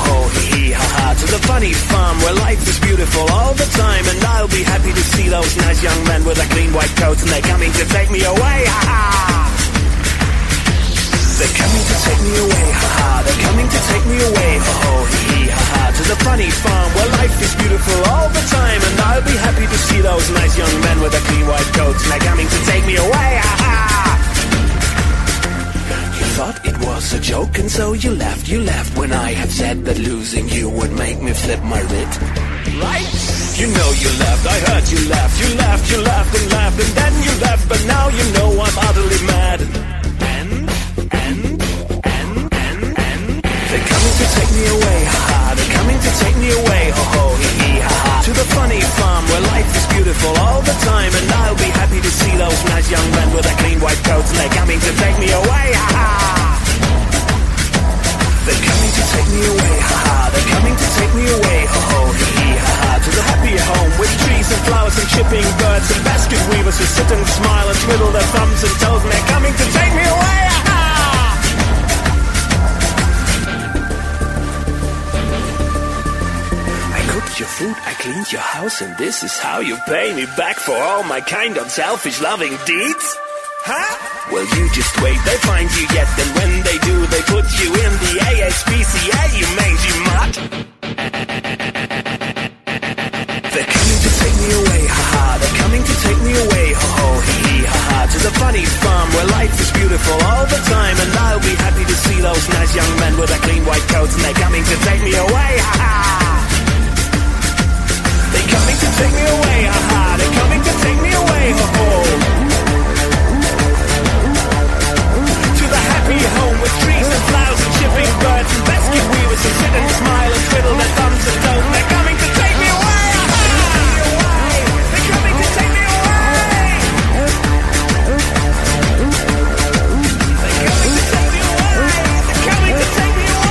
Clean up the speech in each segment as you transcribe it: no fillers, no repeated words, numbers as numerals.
ho, hee hee, ha ha. To the funny farm where life is beautiful all the time. And I'll be happy to see those nice young men with their clean white coats. And they're coming to take me away, ha ha. They're coming to take me away, ha ha. They're coming to take me away, ho ho, hee hee, ha ha. To the funny farm where life is beautiful all the time. And I'll be happy to see those nice young men with their clean white coats. And they're coming to take me away, ha ha. You thought it was a joke and so you laughed when I had said that losing you would make me flip my writ. Right? You know you laughed, I heard you laughed, you laughed, you laughed and laughed and then you left, but now you know I'm utterly mad. They're coming to take me away, ha ha. They're coming to take me away, ho ho, hee hee, ha ha. To the funny farm where life is beautiful all the time. And I'll be happy to see those nice young men with their clean white coats. And they're coming to take me away, ha ha. They're coming to take me away, ha ha. They're coming to take me away, ho ho, hee hee, ha ha. To the happy home with trees and flowers and chipping birds and basket weavers who sit and smile and twiddle their thumbs and toes. And they're coming to take me away, ha ha. Your food, I cleaned your house, and this is how you pay me back for all my kind of selfish loving deeds? Huh? Well, you just wait, they find you yet, and when they do, they put you in the ASPCA, you mangy mutt. They're coming to take me away, ha-ha, they're coming to take me away, ho-ho, hee-hee, ha-ha, to the funny farm where life is beautiful all the time, and I'll be happy to see those nice young men with their clean white coats, and they're coming to take me away, ha-ha. They're coming to take me away, ha-ha. They're coming to take me away, ho-ho. To the happy home with trees and flowers and shipping birds and basket weavers who sit and smile and twiddle their thumbs and toes. They're coming to take me away, ha-ha. They're coming to take me away. They're coming to take me away. They're coming to take me away.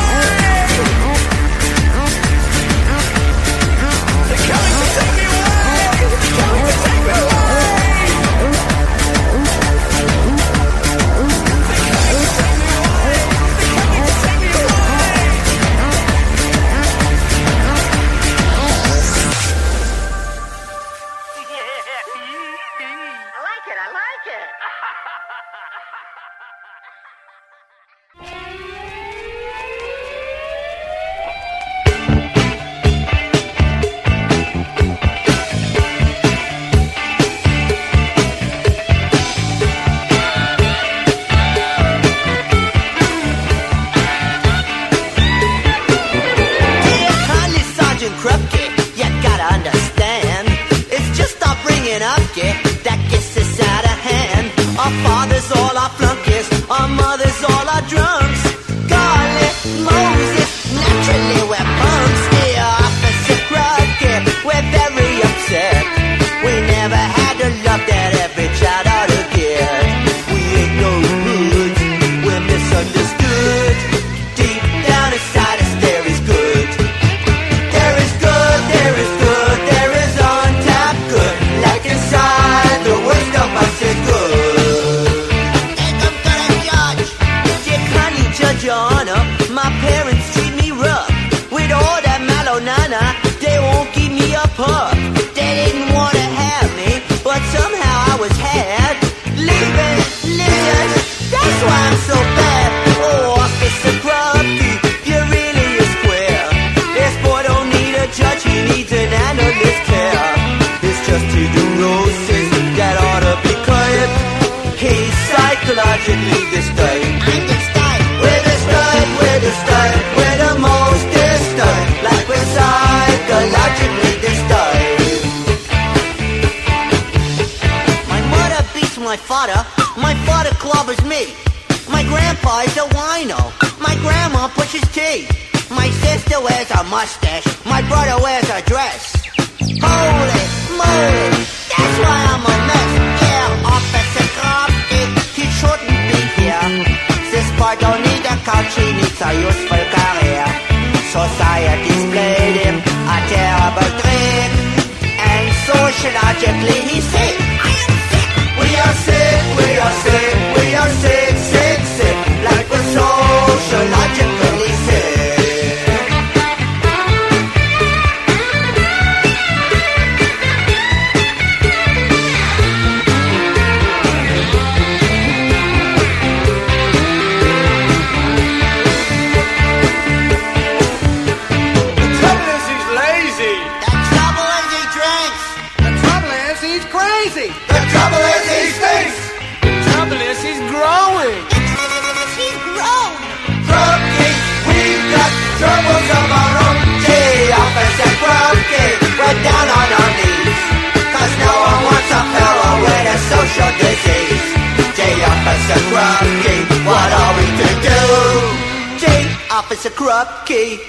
Officer Krupke.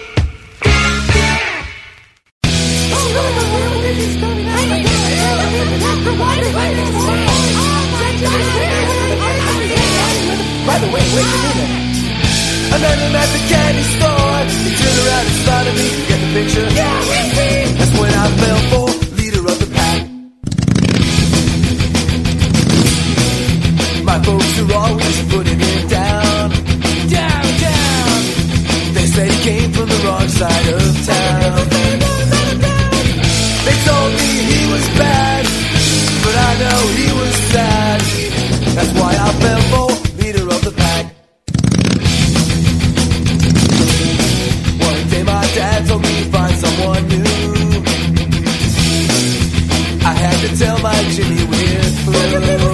By the way, where'd you meet him? I met him at the candy store. He turned around and spotted me. You get the picture? Yeah, we see. That's when I fell for leader of the pack. My folks are always putting him down. Down, down. They said he came from the wrong side of town. They told me he was bad, but I know he was sad. That's why I fell for leader of the pack. One day my dad told me to find someone new. I had to tell my Jimmy we're through.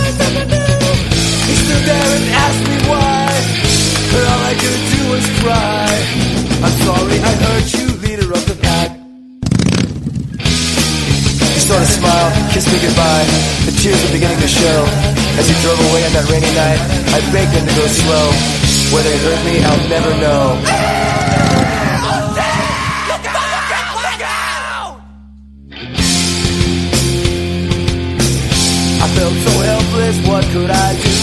He stood there and asked me why, but all I could do was cry. I'm sorry I hurt you, leader of the pack. He sort of smiled, kissed me goodbye. The tears were beginning to show. As he drove away on that rainy night, I begged him to go slow. Whether it hurt me, I'll never know. I felt so helpless, what could I do?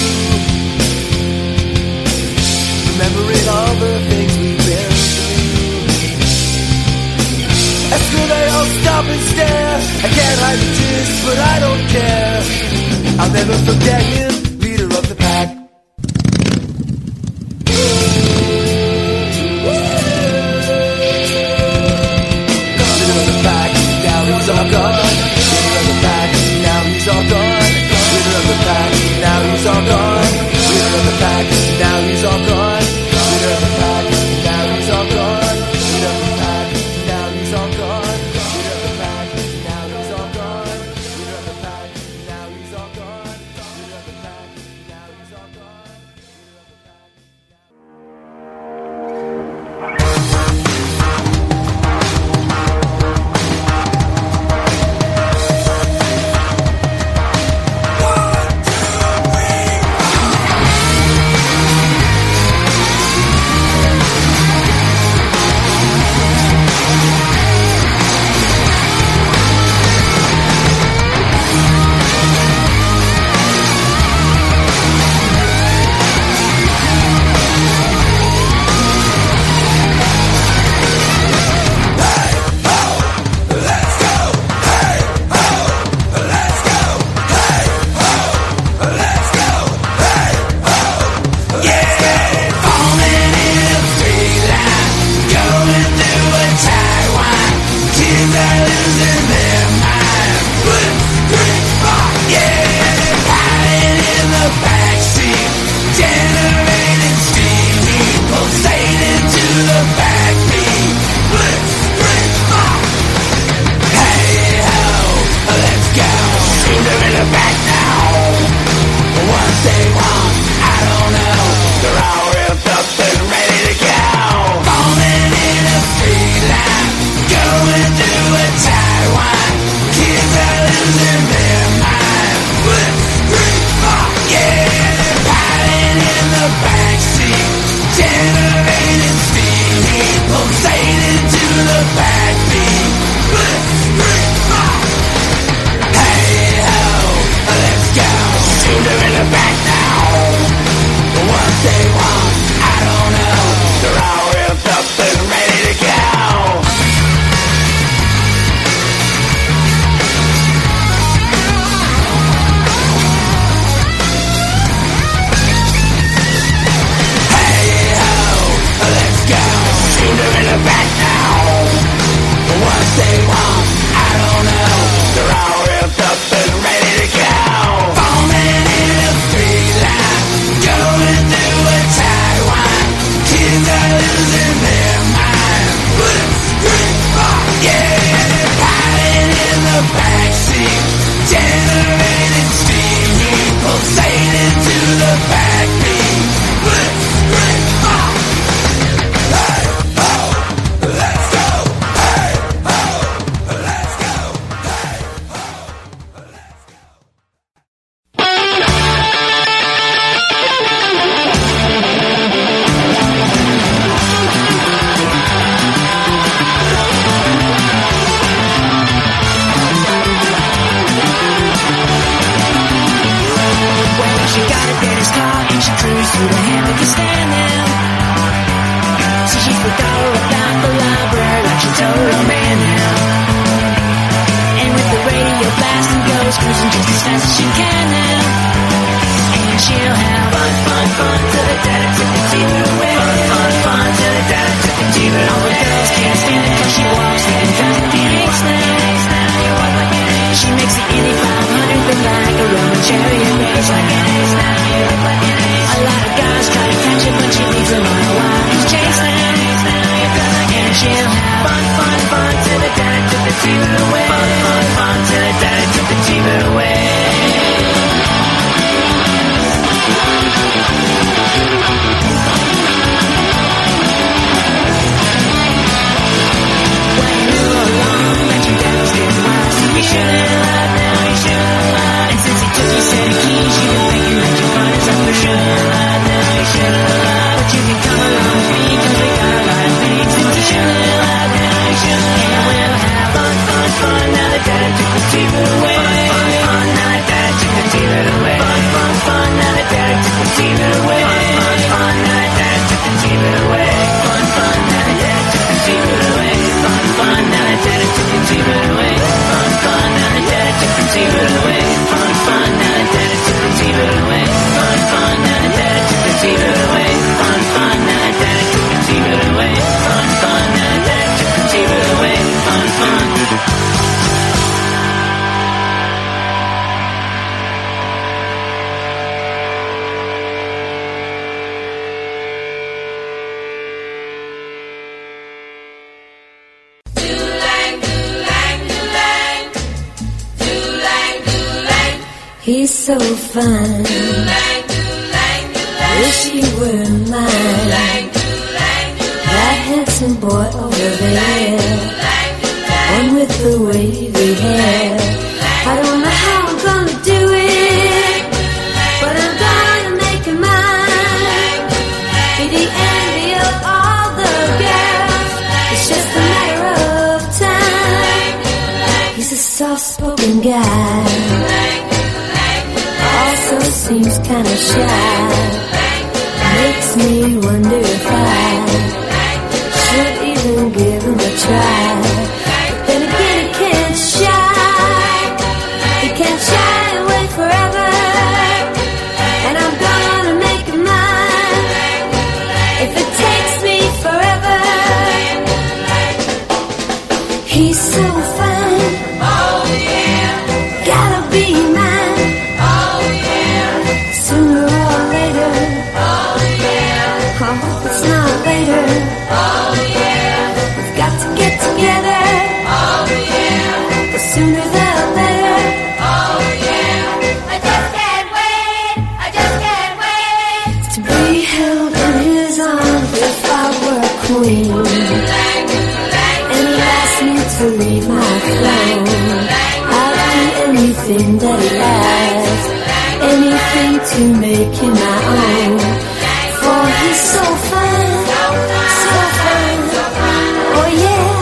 Remembering all the things we've been through. At school they all stop and stare. I can't hide the tears, but I don't care. I'll never forget him, leader of the pack. Leader of the pack, now he's all gone. Leader of the pack, now he's all gone. Leader of the pack, now he's all gone. Leader of the pack, now he's all gone. Leader of the pack, now he's all gone. Leader of the pack, now he's all gone. Leader of the pack, now he's all gone. Leader of the pack, now he's all gone. Leader of the pack, now he's all gone. goes cruising just as fast as she can now. And she'll have fun, fun, fun till the dad took the TV away. Fun, fun, fun till the dad took the TV away. All the girls can't stand it 'cause she walks like a dozen DX now. She makes the Indy 500 look like a Roman chariot race. Like an ace now, you look like an ace. A lot of guys try to catch her, but she leaves them on a wild chase now. And she'll have fun, fun, fun till the dad took the TV away. Fun, fun, fun till the dad took the TV away. When you go along, let your dad stay wise. You shouldn't lie now, you shouldn't lie. And since he took your set of keys, you've been thinking that your fun is up. You shouldn't lie now, you shouldn't lie. But you can come along with me 'cause we got a lot of things. And you shouldn't lie now, you shouldn't lie. And we'll have fun, fun, fun. Now the dad took the TV away. Fun, fun, fun. Now the dad took the TV away. Fun, fun, fun. Now the dad took the TV away. Fun, fun, fun. Now the dad took the TV away. Fun, fun. Now the dad took the TV away. Fun, fun. Now the dad took the TV away. Fun, fun. Now the dad took the TV away. Fun, fun. Now the dad took the TV away. Fun, fun. Now the dad took the TV away. Fun, fun. Now the dad took the TV away. Fun, fun. Now the dad took the TV away. Fun, fun. He's so fine. Wish he were mine. That handsome boy over there, one with the wavy hair. I don't know how I'm gonna do it, but I'm gonna make him mine. Be the envy of all the girls. It's just a matter of time. He's a soft-spoken guy, also seems kinda shy. Makes me wonder if I should even give him a try. But then again, he can't shy. He can't shy away forever. And I'm gonna make him mine, if it takes me forever. He's so fine. Oh yeah. Gotta be mine. Sooner or later, oh yeah. I hope it's not later, oh yeah. We've got to get together, oh yeah. The sooner the better, oh yeah. I just can't wait, I just can't wait to be held in his arms if I were a queen. And he asked me to leave my throne. I'd do anything that he asks, anything to make him my own. For he's so fine, so fine. Oh yeah,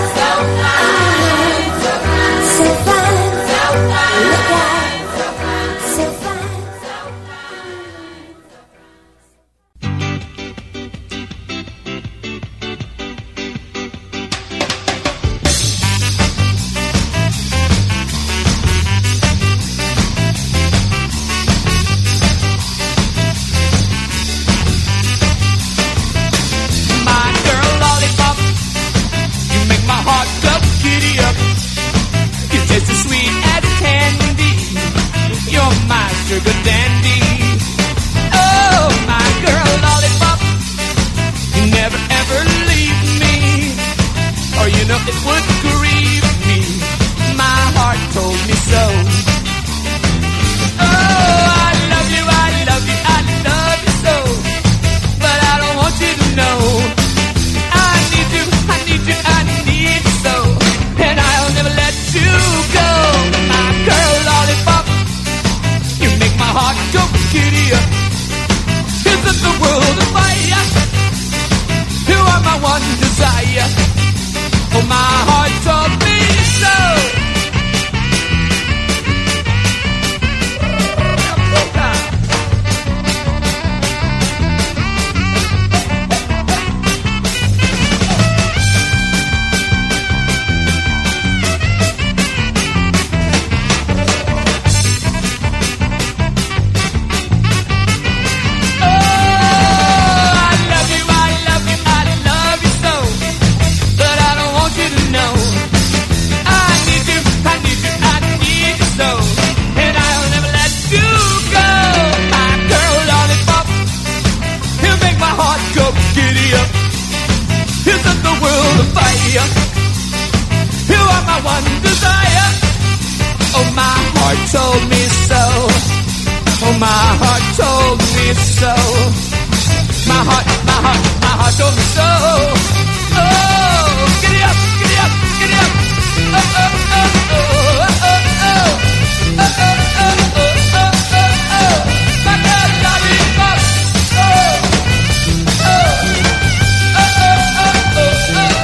so fine. Look out, so fine. Sugar dandy, oh my girl lollipop, you never ever leave me, or you know it would grieve me. My heart told me so. Oh, I love you, I love you, I love you so, but I don't want you to know. I need you, I need you, I need you so, and I'll never let you go. My girl lollipop, you make my heart the fire. You are my one desire. Oh, my heart told me so. Oh, my heart told me so. My heart told me so. Oh, giddy up, giddy up, giddy up. Oh, oh, oh, oh, oh, oh, oh. Oh, oh, oh, oh, oh, oh, oh. My God, lollipop. Oh, oh, oh, oh, oh, oh, oh.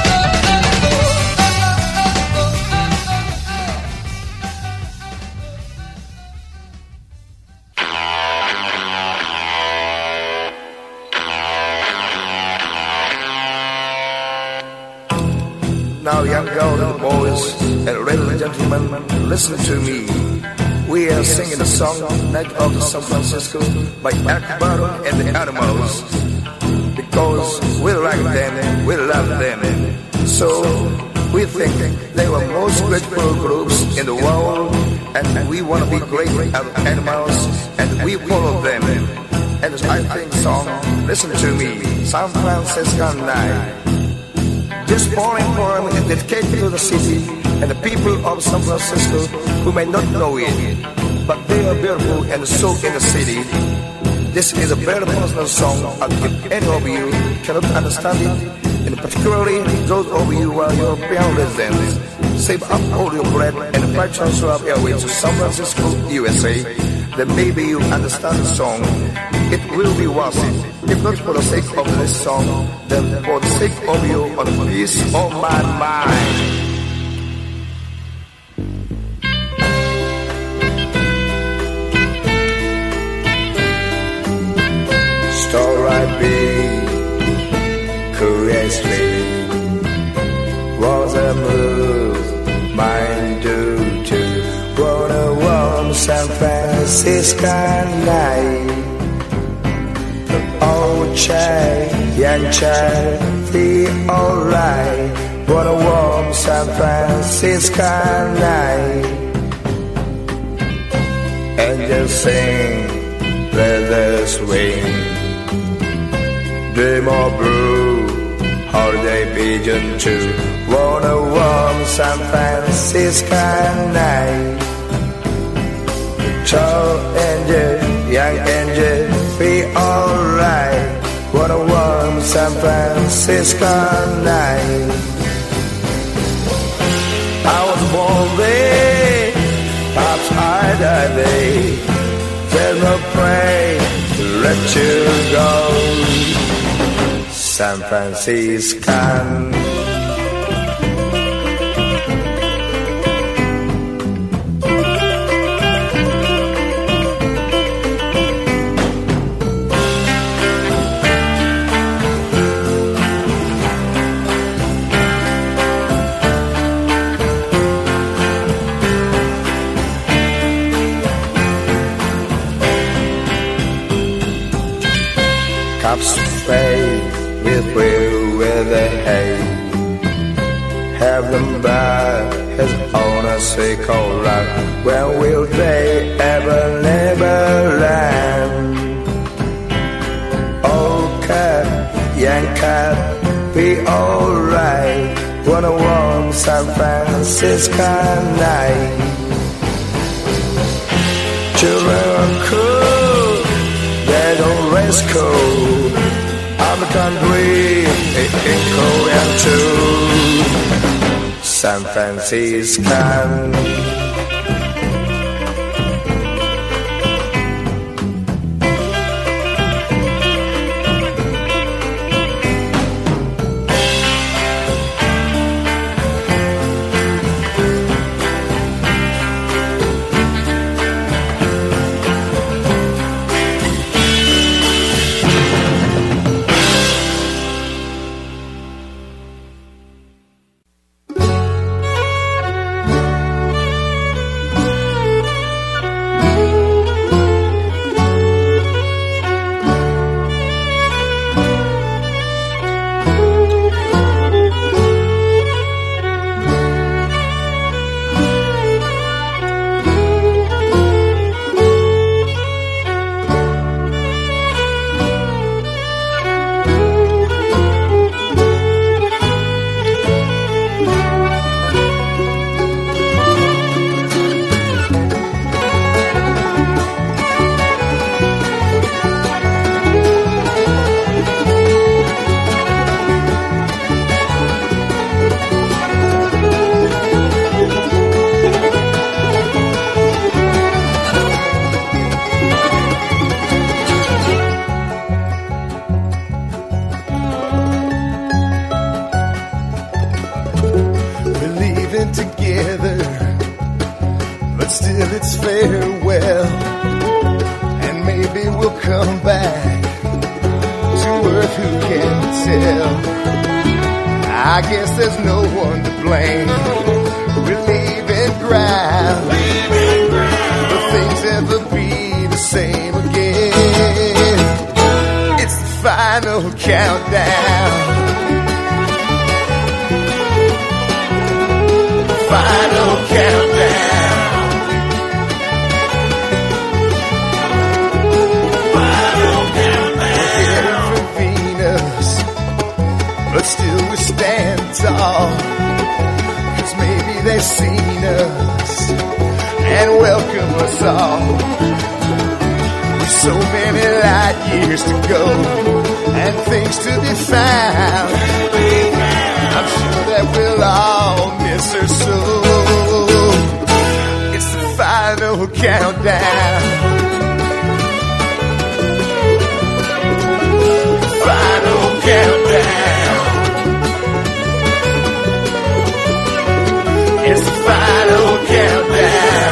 Now, young girls and boys, and ladies and gentlemen, listen to me. We are singing the song Night of the San Francisco by Akbar and the Animals. Because we like them, we love them. So, we think they were most grateful groups in the world, and we want to be great as animals, and we follow them. And I think song, listen to me, San Francisco Night. This foreign poem is dedicated to the city and the people of San Francisco who may not know it, but they are beautiful and so in the city. This is a very personal song, and if any of you cannot understand it, and particularly those of you who are European residents, save up all your bread and fly transfer of airway to San Francisco, USA. Then maybe you understand the song. It will be worth it. If not for the sake of this song, then for the sake of you on the peace of my mind. Starlight beat curiously was a move mine do too. What a warm San Francisco night. Old child, young child, feel alright. What a warm San Francisco night. Angels sing, feathers swing. Dream of blue, holiday pigeon too. What a warm San Francisco night. Tall angel, young angel, feel alright. What a warm San Francisco night. I was born there, perhaps I died there. There's no place to let you go, San Francisco. Cups fade with will with the hay. Have them by his own a sickle run. When will they ever never land? Old cat, young cat, be alright. What a warm San Francisco night. Children are cool, they don't rest cold. I'm a country, echo and true, San Francisco. leaving together, but still it's farewell. And maybe we'll come back to earth, who can tell? I guess there's no one to blame. We're leaving ground. Will things ever be the same again? It's the final countdown. Final countdown. Final countdown. We're heading for Venus, but still we stand tall. 'Cause maybe they've seen us and welcome us all. With so many light years to go and things to be found, I'm sure that we'll all miss her so. It's the final countdown. Final countdown. It's the final countdown.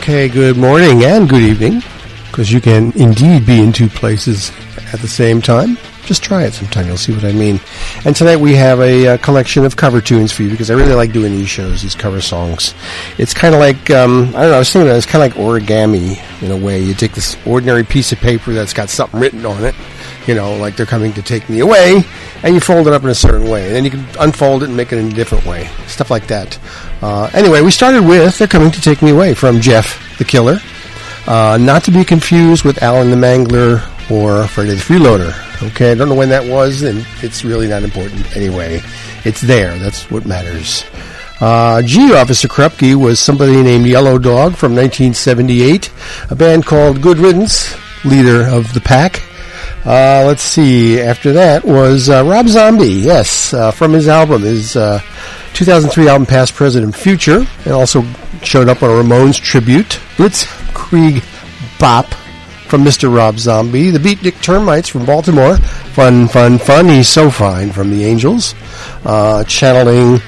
Okay, good morning and good evening, because you can indeed be in two places at the same time. Just try it sometime, you'll see what I mean. And tonight we have a collection of cover tunes for you, because I really like doing these shows, these cover songs. It's kind of like, I don't know, I was thinking it's kind of like origami in a way. You take this ordinary piece of paper that's got something written on it, you know, like They're Coming to Take Me Away, and you fold it up in a certain way. And then you can unfold it and make it in a different way. Stuff like that. Anyway, we started with They're Coming to Take Me Away from Jeff the Killer. Not to be confused with Alan the Mangler or Freddie the Freeloader. Okay, I don't know when that was, and it's really not important anyway. It's there. That's what matters. G, Officer Krupke, was somebody named Yellow Dog from 1978. A band called Good Riddance, leader of the pack. Let's see. After that was Rob Zombie, yes, from his album, his 2003 album Past, Present, and Future, and also showed up on a Ramones tribute. Blitzkrieg Bop from Mr. Rob Zombie. The Beatnik Termites from Baltimore. Fun, fun, fun. He's so fine from the Angels. Channeling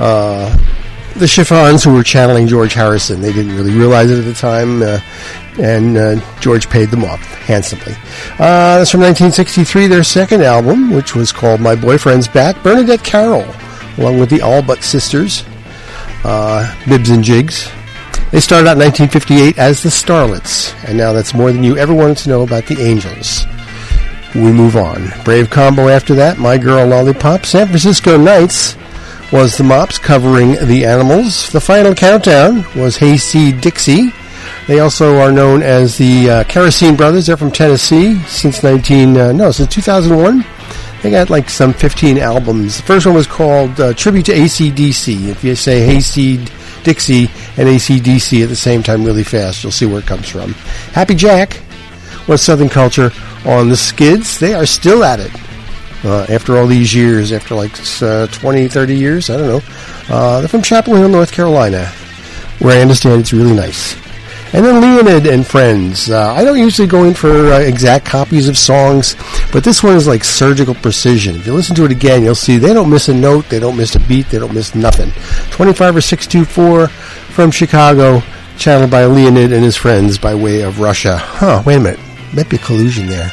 the Chiffons, who were channeling George Harrison. They didn't really realize it at the time, and George paid them off handsomely. That's from 1963, their second album, which was called My Boyfriend's Back. Bernadette Carroll, along with the Allbutt Sisters, Bibs and Jigs. They started out in 1958 as the Starlets, and now that's more than you ever wanted to know about the Angels. We move on. Brave Combo after that, My Girl Lollipop. San Francisco Nights was the Mops covering the Animals. The Final Countdown was Hayseed Dixie. They also are known as the Kerosene Brothers. They're from Tennessee since 2001. They got like some 15 albums. The first one was called Tribute to AC/DC. If you say Hayseed Dixie and AC/DC at the same time really fast, you'll see where it comes from. Happy Jack was Southern Culture on the Skids. They are still at it after all these years, after like 20, 30 years, I don't know. They're from Chapel Hill, North Carolina, where I understand it's really nice. And then Leonid and Friends. I don't usually go in for exact copies of songs, but this one is like surgical precision. If you listen to it again, you'll see they don't miss a note, they don't miss a beat, they don't miss nothing. 25 or 624 from Chicago, channeled by Leonid and his friends by way of Russia. Huh, wait a minute. Might be a collusion there.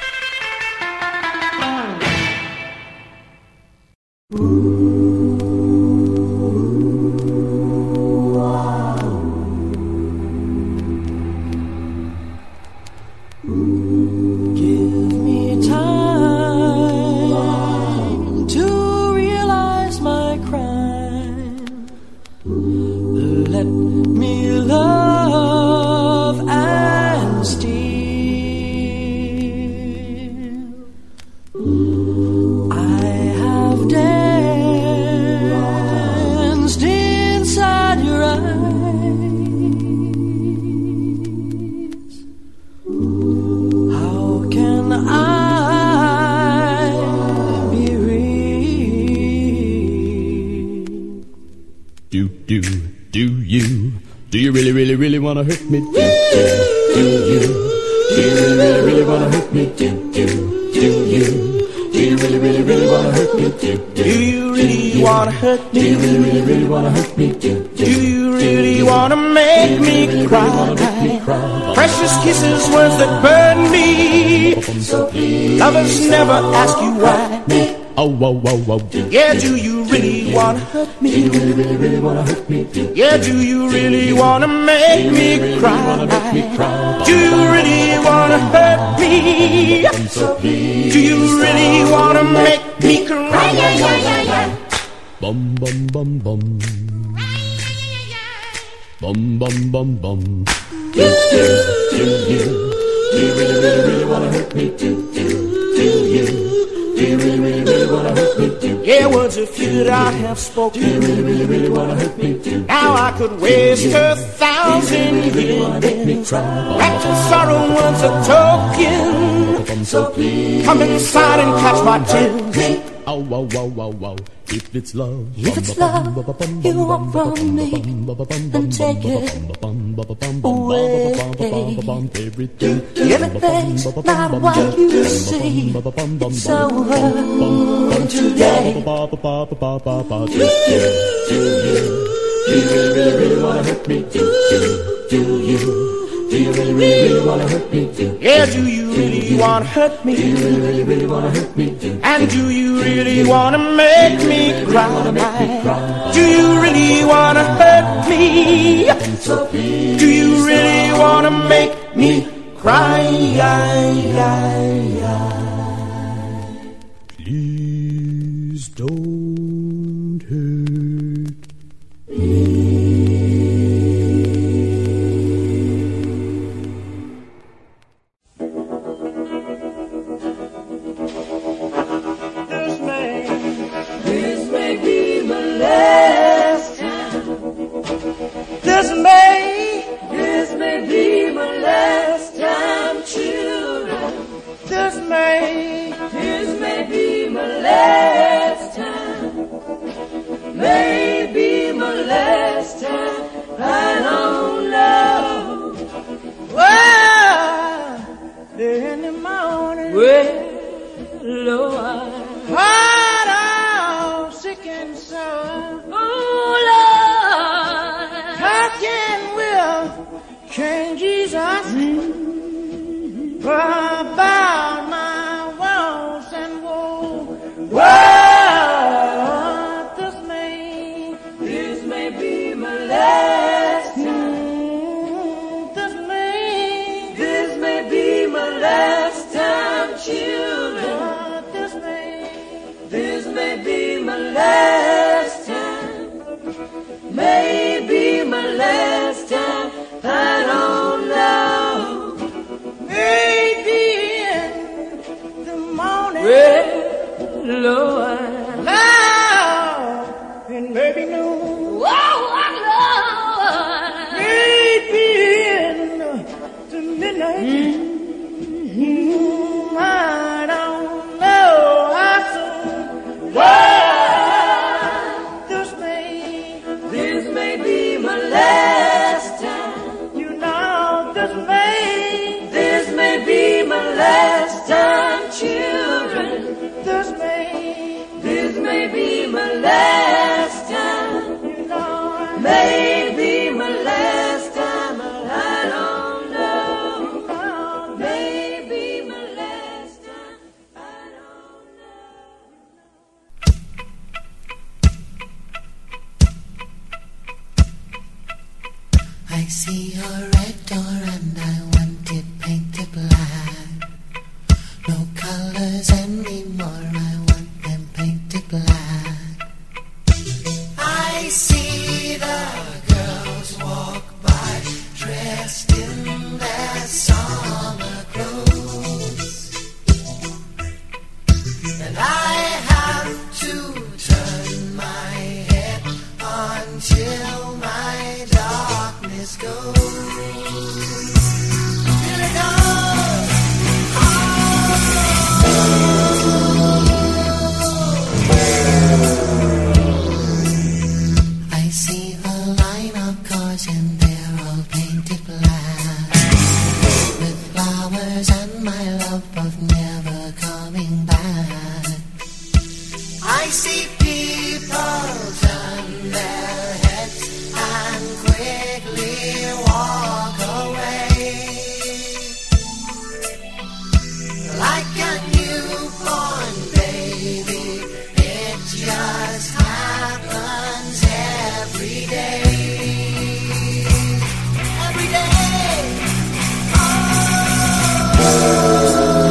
Wanna hurt me? Do you? Do you really wanna hurt me? Do you? Do you really wanna hurt me? Do you really wanna hurt me? Do you really wanna hurt me? Do you really wanna make me cry? Precious kisses, words that burn me. Lovers never ask you why. Oh, whoa, whoa, whoa. Yeah, do you really wanna hurt me? Do you really wanna hurt me? Yeah, do you really wanna make me cry? Do you really wanna hurt me? Do you really wanna make me cry? Bum, bum, bum, bum. Bum, bum, bum, bum. Do you really wanna hurt me? Do you? Do you really wanna hurt me? Yeah, words of few that I have spoken. Do you really wanna hurt me? Now I could waste 1,000 years. Wrapped in sorrow once a token. So please come inside and catch my tears. Oh, wow, wow, wow, wow. If it's love you want from me, then take it away. Everything's not what you see. It's over today. Do you really wanna hurt me? Do Do you really, really, really wanna hurt me? Yeah, do you really wanna hurt me? Do you really, really, really wanna hurt me? And do you really wanna make me cry? Do you really wanna hurt me? Do you really wanna make me cry? Please don't hurt me. This may be my last time, children. This may be my last time. Maybe my last time. I don't know. Well, in the morning, well, Lord, heart all sick and sore. Oh Lord, how can King Jesus about my woes and woe? Well, this may be my last time. This may be my last time, children. This may be my last time. Maybe my last time. I don't know. Maybe in the morning, well, Lord, loud, and maybe noon. Whoa, Lord, maybe in the midnight. I don't know how soon. Well, this may be my last time. This may be my last time, children. This may be my last time. Maybe my last time. I don't know. Maybe my last time. I don't know. I see your red door and I want it painted black. No colors anymore, I want them painted black. I see the girls walk by dressed in their summer clothes, and I have to turn my head until my darkness goes. Here it goes. I see a line of cars and they're all painted black, with flowers and my love of never coming back. I see people turn their heads and quickly walk away, like a newborn baby. It just happens every day. Every day. Oh.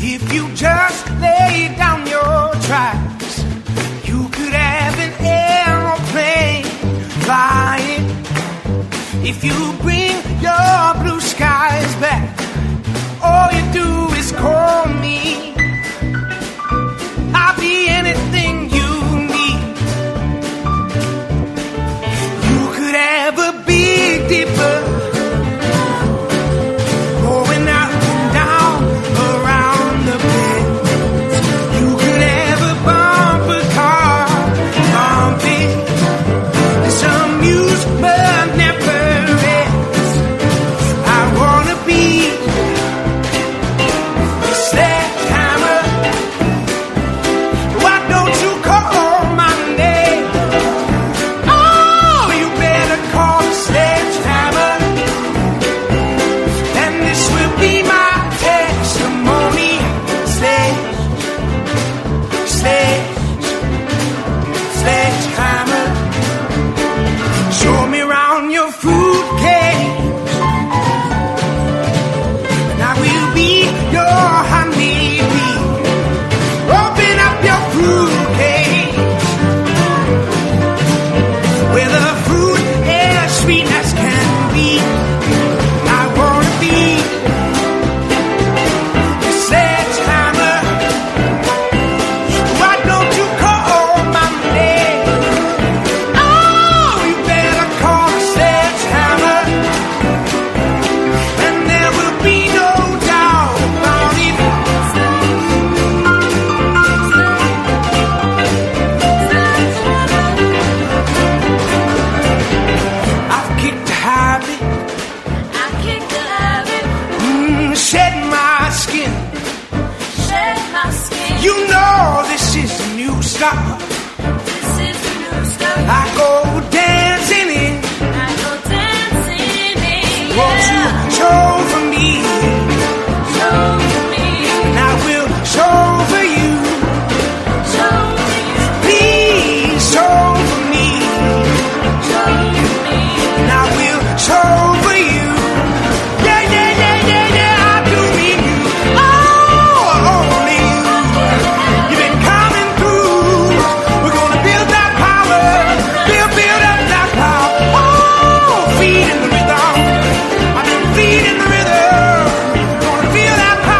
If you just lay down your tracks, you could have an aeroplane flying. If you bring your blue skies back, all you do is call me. I'll be anything you need. You could have a big dipper going out and down around the bend. You could have a bumper car bumping. This amusement never ends. I wanna be a sledgehammer. Why don't you call my name? Oh, you better call a sledgehammer. And this will be my testimony. Sledgehammer. Show me round your fruitcake, and I will be your honeybee. Open up your fruitcake, where the fruit as sweet as can be. I wanna be a sledgehammer. Why don't you call my name? Oh, you better call a sledgehammer, and there will be no doubt about it. I've kicked a habit, shed my skin. You know this is a new start. I go dancing in. Won't you show for me? And I will show for you. Please show for me. And I will show for you. Yeah, yeah, yeah, yeah, yeah, I do mean you. Oh, only you. You've been coming through. We're gonna build that power. Build up that power. Oh, feeding the rhythm. I've been feeding the rhythm. Gonna feel that power.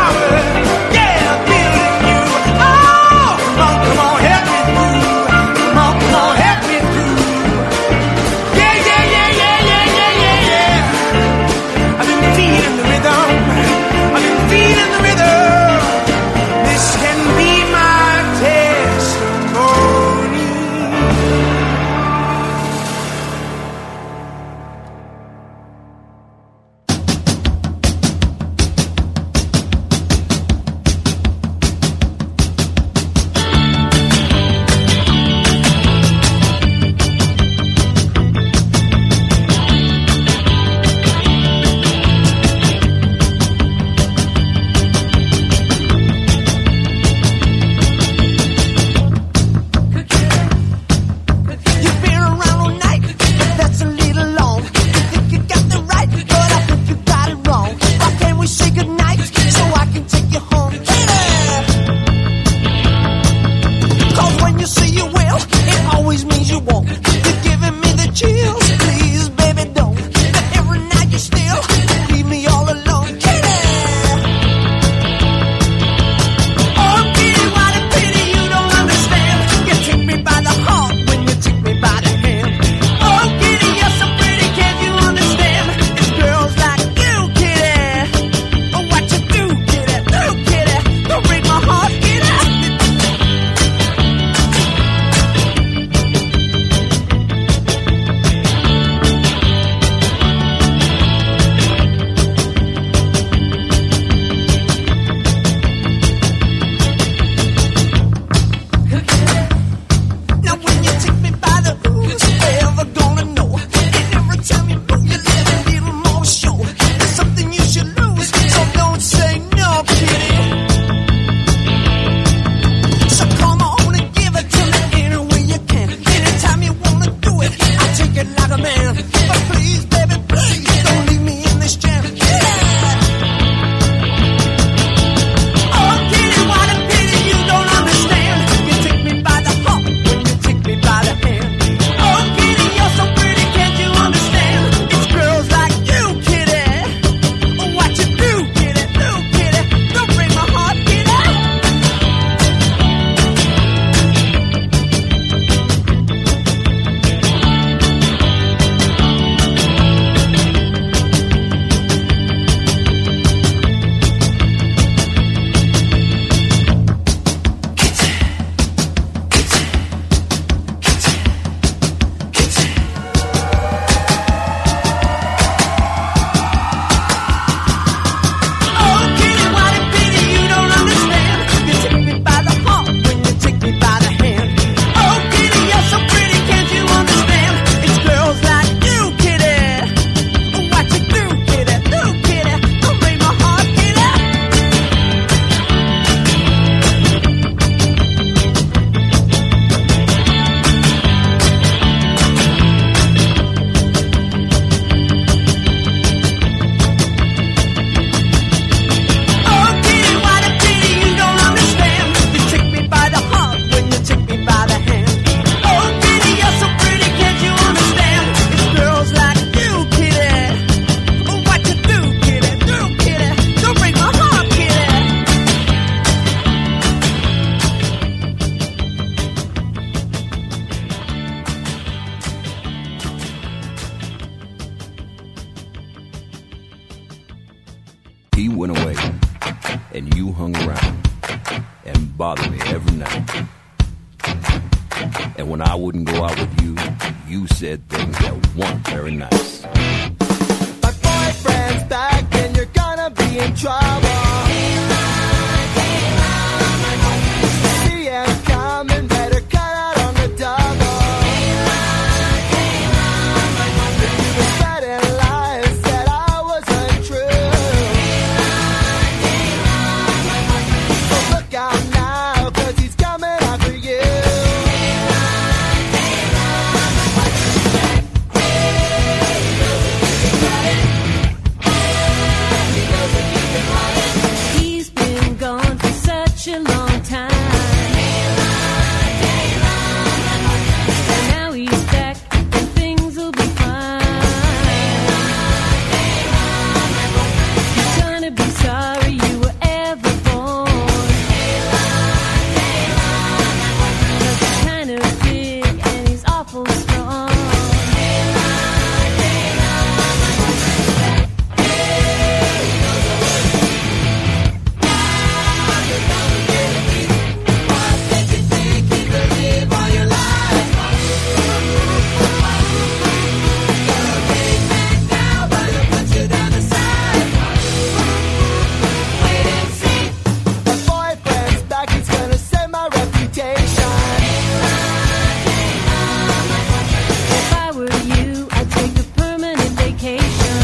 around and bother me every night. And when I wouldn't go out with you, you said things that weren't very nice. My boyfriend's back and you're gonna be in trouble. See him coming, better cut out on the double. You were spreading lies that I wasn't true. So look out now, 'cause he's coming after you. He's been gone for such a long time. And now he's back and things will be fine. He's gonna be sorry you were ever born. 'Cause he's kind of big and he's awful strong. My boyfriend's back, he's gonna save my reputation. If I were you, I'd take a permanent vacation.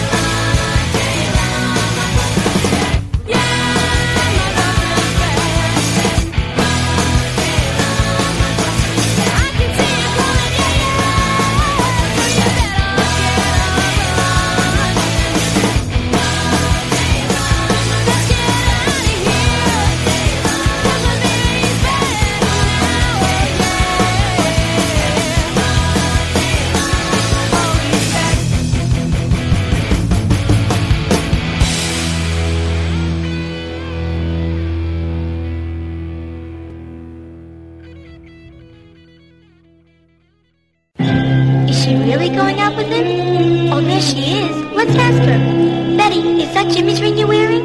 Is she really going out with him? Oh, there she is. Let's ask her. Betty, is that Jimmy's ring you're wearing?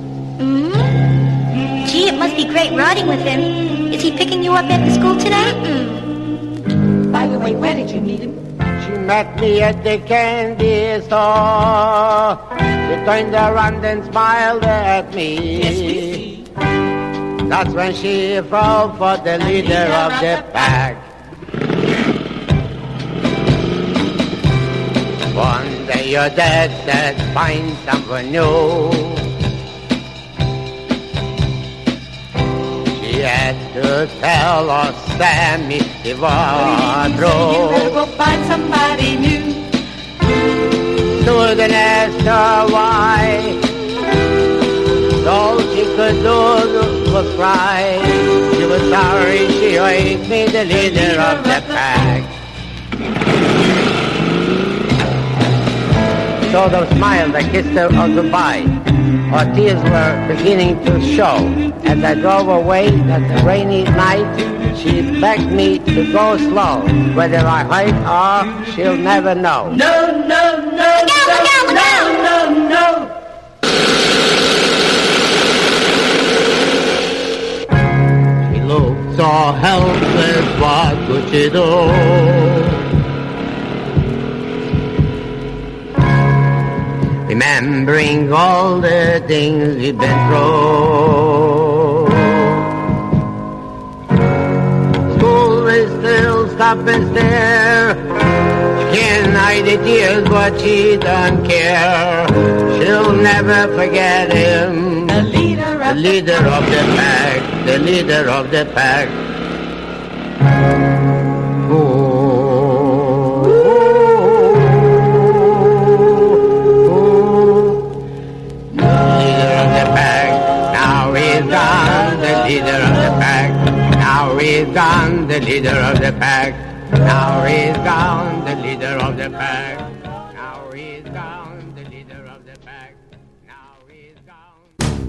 Gee, it must be great riding with him. Is he picking you up after school today? By the way, where did you meet him? She met me at the candy store. She turned around and smiled at me. Yes, we see. That's when she fell for the leader of the pack. One day your dad said, find someone new. She had to tell us Sammy it was You true. better go find somebody new. Susan asked her why. All she could do was cry. She was sorry she made me the leader of the pack. So those smiles, I kissed her on goodbye. Her tears were beginning to show. As I drove away that rainy night, she begged me to go slow. Whether I hurt her, she'll never know. No, no, no, no, no, no. She looked so helpless, what could she do? Remembering all the things we've been through. School is still stop and stare. She can't hide the tears, but she don't care. She'll never forget him. The leader The leader of the pack, the leader of the pack. Leader of the pack, now he's gone. The leader of the pack, now he's gone. The leader of the pack, now he's gone. The leader of the pack, now he's gone. The leader of the pack, now he's gone.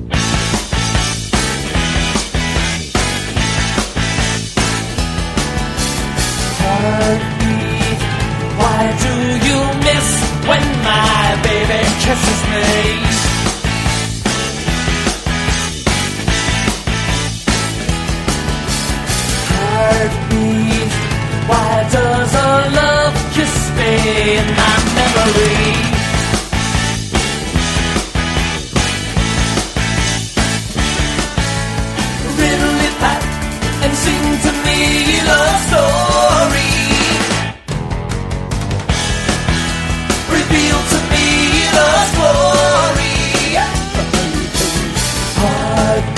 Heartbeat, why do you miss when my baby kisses me?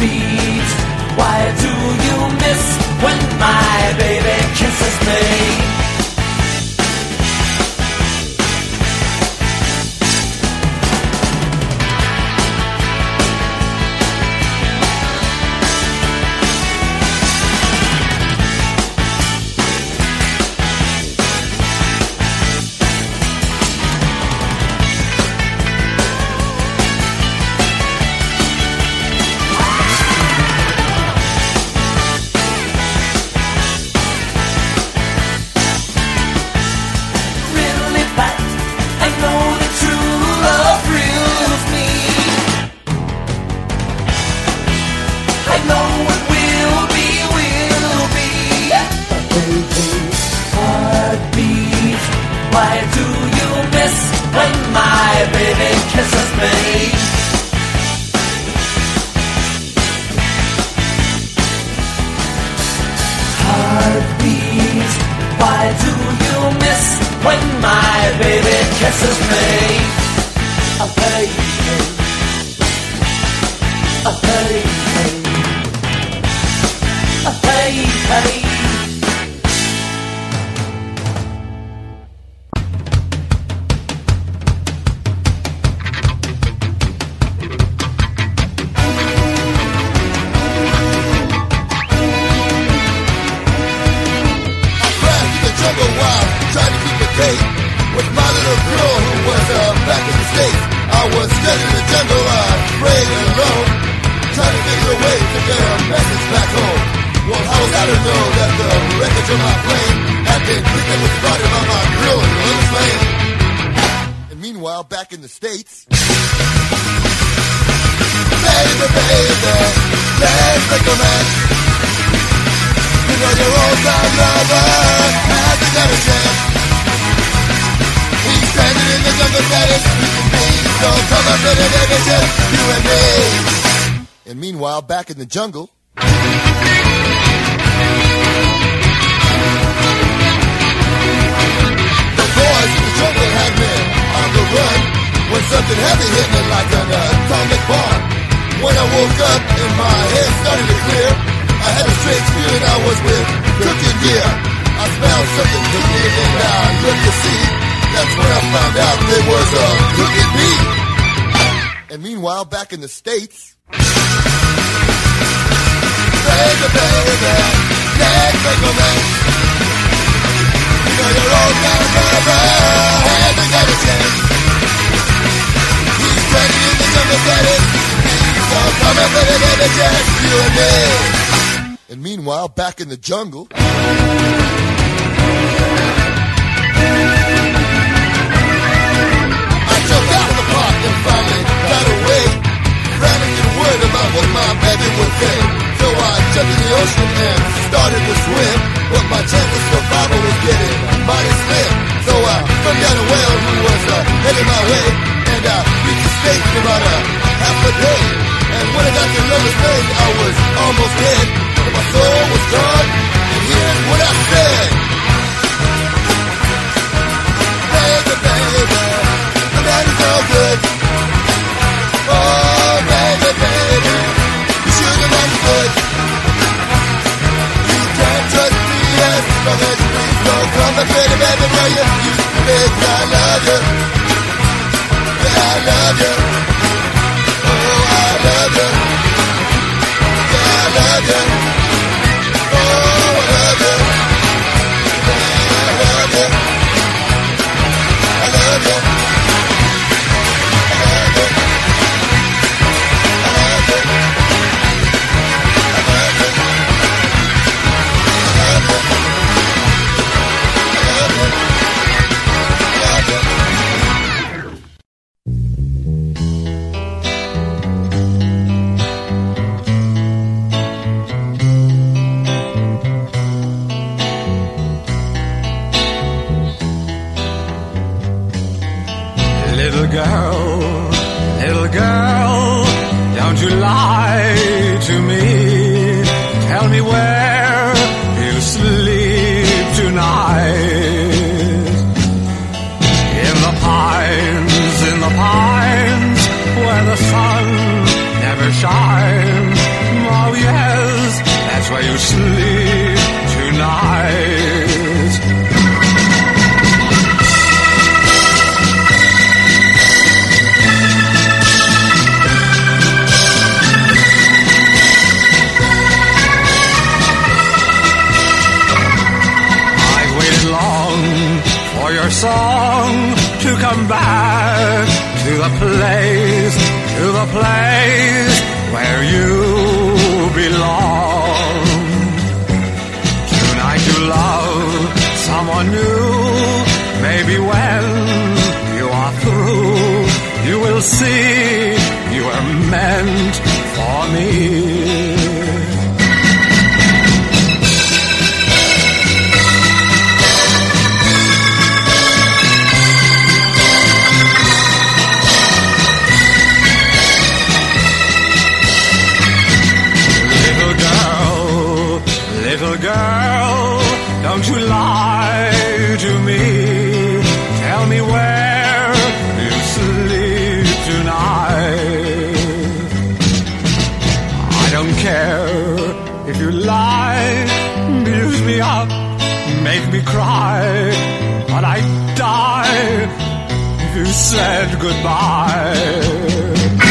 Heartbeat, why do you miss when my baby kisses me? Back in the jungle. The boys in the jungle had been on the run when something heavy hit me like an atomic bomb. When I woke up and my head started to clear, I had a strange feeling I was with cooking gear. I smelled something cooking and I looked to see. That's when I found out there was a cooking bee. And meanwhile, back in the States, baby, baby, let's make romance. You know you're all down, brother, haven't got a chance. He's ready in the jungle, daddy. So come on, baby, baby, just you and me. And meanwhile, back in the jungle, I jumped out of the park and finally got away. Ran into the word about what my baby would say. So I jumped in the ocean and started to swim, but my chances for survival was getting mighty slim. So I swam down a whale who was heading my way, and I reached the States in about a half a day. And when I got to Lover's Bay, I was almost dead, but my soul was gone, and here's what I said. Baby, baby, the man is so good. Oh, baby, baby, you should have understood. You can't trust me as long as you please don't come back, baby, baby, where you used to live. I love you. Yeah, I love you. Oh, I love you. Yeah, I love you. Oh, I love you. Yeah, I love you. I love you. where you sleep tonight. I've waited long for your song to come back to the place where you belong. Tonight you love someone new. Maybe when you are through, you will see you were meant for me. Little girl, don't you lie to me. Tell me where you sleep tonight. I don't care if you lie, use me up, make me cry, but I'd die if you said goodbye.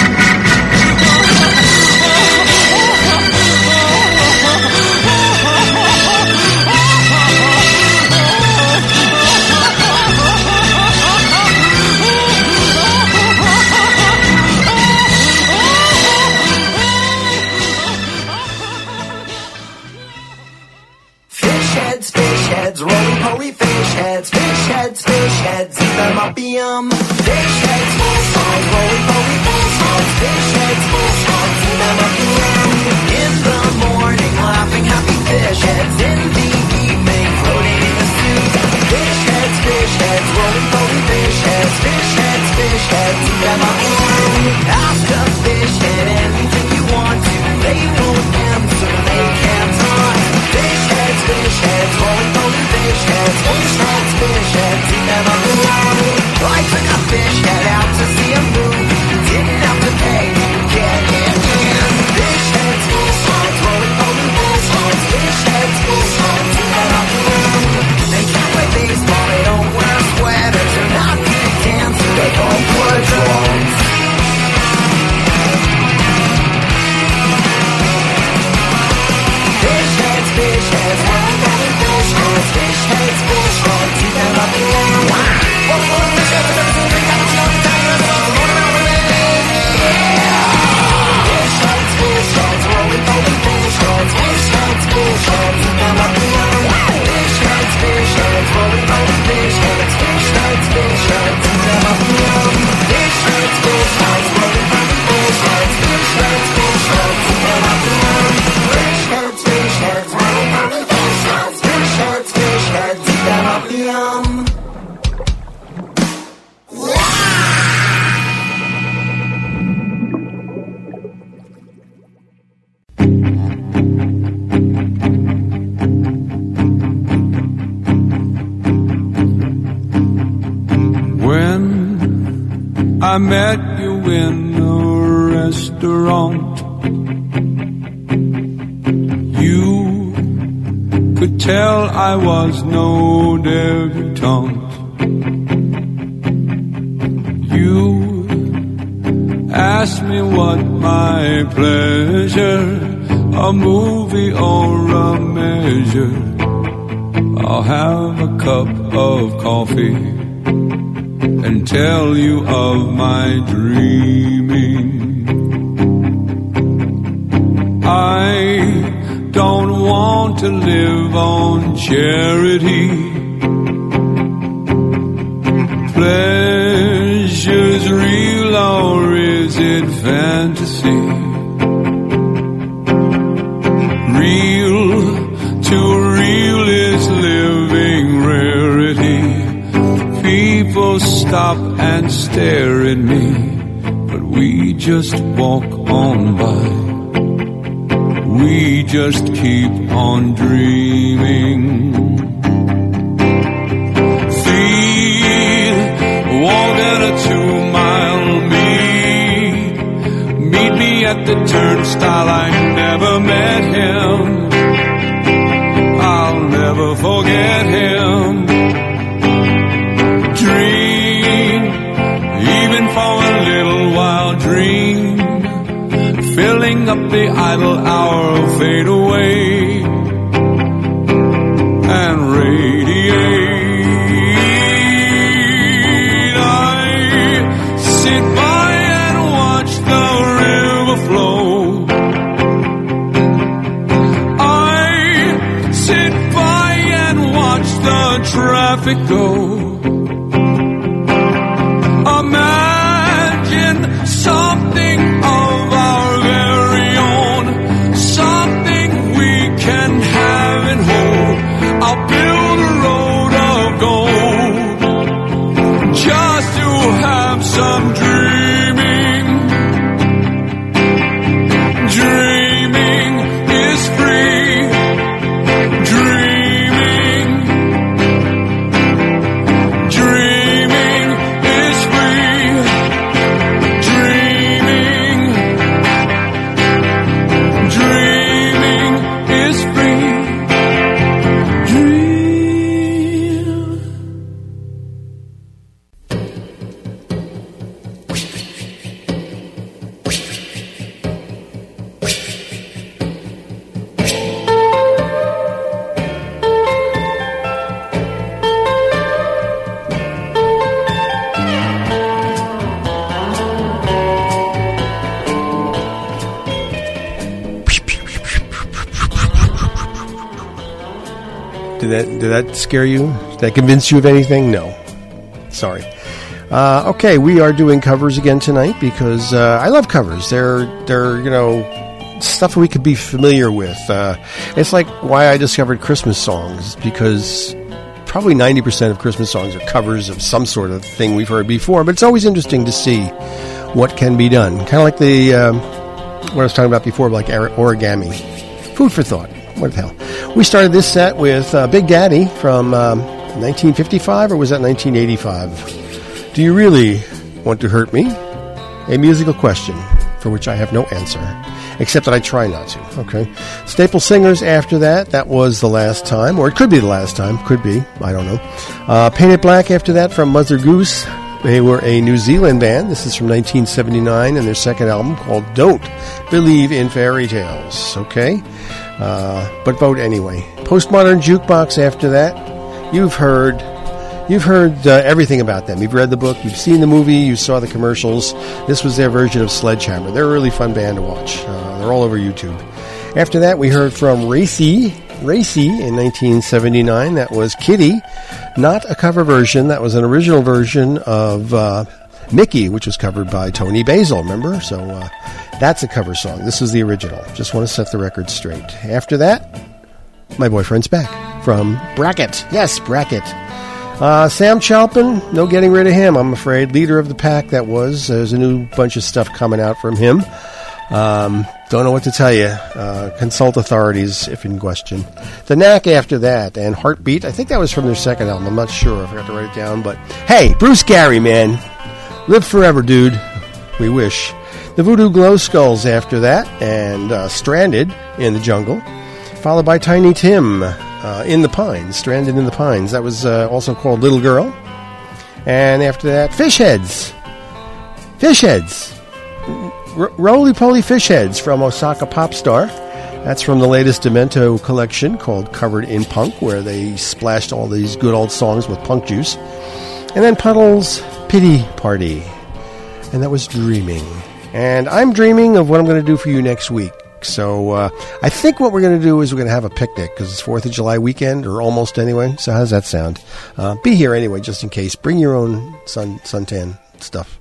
Roly-poly fish heads, eat them up, yum. Fish heads, roly-poly fish heads, eat them up, yum. In the morning, laughing happy fish heads. In the evening, floating in the soup. Fish heads, roly-poly fish heads, eat them up, yum. Ask a fish head anything you want to. They won't answer, they can't talk. Fish heads, roly-poly fish heads, eat them up, yum. I took a fish head out to see a movie. Didn't have to pay to get in. Fish heads, roly-poly fish heads, eat them up, yum. They can't play baseball, they don't wear sweaters. They're not good dancers, they don't play drums. Fish heads, roly-poly fish heads, eat them up, yum. I met you in a restaurant. You could tell I was no debutante. You asked me what my pleasure, a movie or a measure. I'll have a cup of coffee and tell you of my dreaming. I don't want to live on charity. Pleasure's real or is it fantasy? Real to real is living rarity. People stop and stare at me, but we just walk on by. We just keep on dreaming. Feel walking a 2-mile meet me at the turnstile. I never met him. power will fade away and radiate. I sit by and watch the river flow. I sit by and watch the traffic go. Imagine something of our very own, something we can have and hold. I'll build a road of gold just to have some dreaming. Dreaming is free. Dreaming. Dreaming is free. Dreaming. Dreaming is free. Did that scare you? Did that convince you of anything? No. Sorry. Okay, we are doing covers again tonight because I love covers. They're stuff we could be familiar with. It's like why I discovered Christmas songs, because probably 90% of Christmas songs are covers of some sort of thing we've heard before, but it's always interesting to see what can be done. Kind of like the what I was talking about before, like origami. Food for thought. What the hell? We started this set with Big Daddy from 1955, or was that 1985? Do you really want to hurt me? A musical question for which I have no answer, except that I try not to. Okay. Staple Singers after that. That was The Last Time, or it could be The Last Time. Could be. I don't know. Painted Black after that from Mother Goose. They were a New Zealand band. This is from 1979 and their second album called Don't Believe in Fairy Tales. Okay. But vote anyway. Postmodern Jukebox after that. You've heard everything about them. You've read the book, you've seen the movie, you saw the commercials. This was their version of Sledgehammer. They're a really fun band to watch. They're all over YouTube. After that, we heard from Racy in 1979. That was Kitty. Not a cover version. That was an original version of Mickey, which was covered by Tony Basil, remember? So that's a cover song. This is the original. Just want to set the record straight. After that, My Boyfriend's Back from Bracket. Yes, Bracket. Sam Chalpin, no getting rid of him, I'm afraid. Leader of the pack, that was. There's a new bunch of stuff coming out from him. Don't know what to tell you. Consult authorities if in question. The Knack after that, and Heartbeat. I think that was from their second album. I'm not sure. I forgot to write it down. But hey, Bruce Gary, man. Live forever, dude. We wish. The Voodoo Glow Skulls after that, and Stranded in the Jungle. Followed by Tiny Tim. In the Pines, Stranded in the Pines. That was also called Little Girl. And after that, Fishheads. Roly-poly Fishheads from Osaka Pop Star. That's from the latest Demento collection called Covered in Punk, where they splashed all these good old songs with punk juice. And then Puddle's Pity Party. And that was Dreaming. And I'm dreaming of what I'm going to do for you next week. So I think what we're going to do is we're going to have a picnic because it's 4th of July weekend, or almost anyway. So how does that sound? Be here anyway, just in case. Bring your own suntan stuff.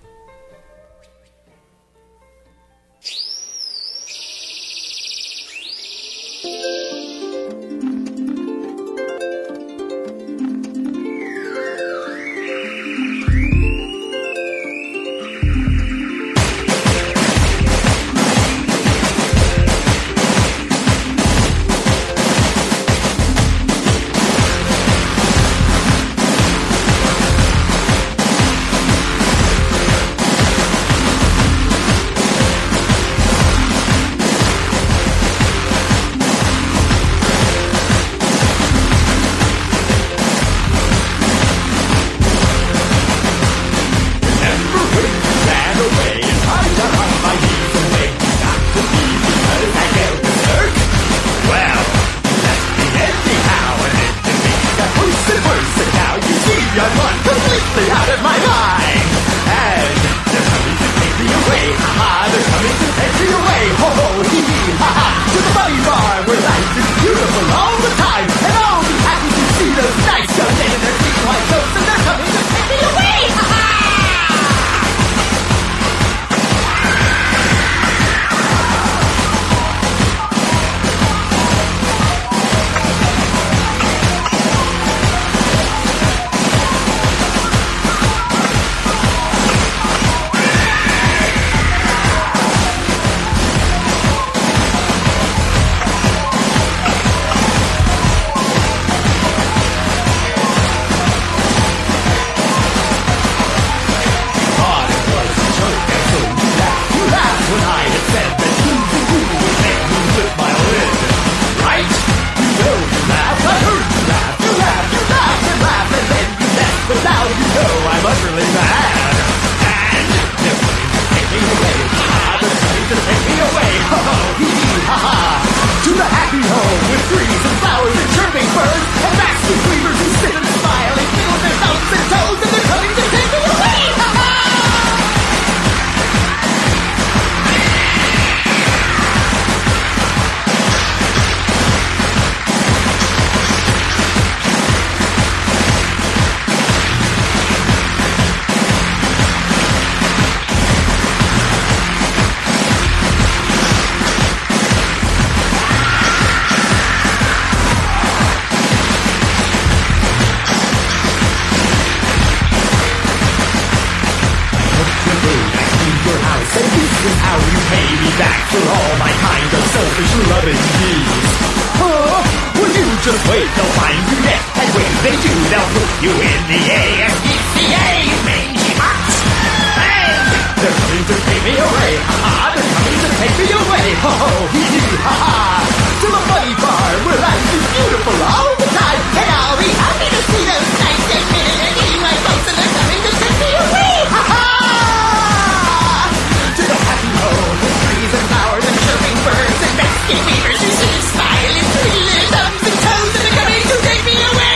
trees and flowers and chirping birds and basket weavers who sit and smile and wiggle their thumbs and toes and they're coming to take me away. And this is how you pay me back for all my kind of selfish loving deeds. Oh, well you just wait, they'll find you yet. And when they do, they'll put you in the ASPCA, mangy box. And they're coming to take me away, ha-ha, they're coming to take me away, ho-ho, hee-hee, ha-ha. To the funny farm where life is beautiful all the time. And I'll be happy to see those nice and minute and eating my folks and they're coming to take me away, ha-ha. To the happy home with trees and flowers and chirping birds and basket weavers who sit and smile and twiddle their thumbs and toes and they're coming to take me away.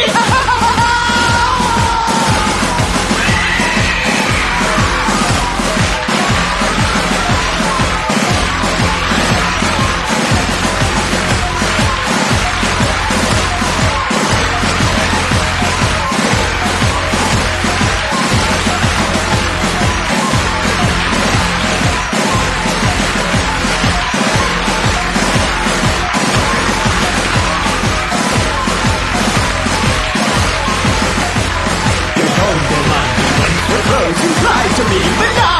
Who tried to be, but now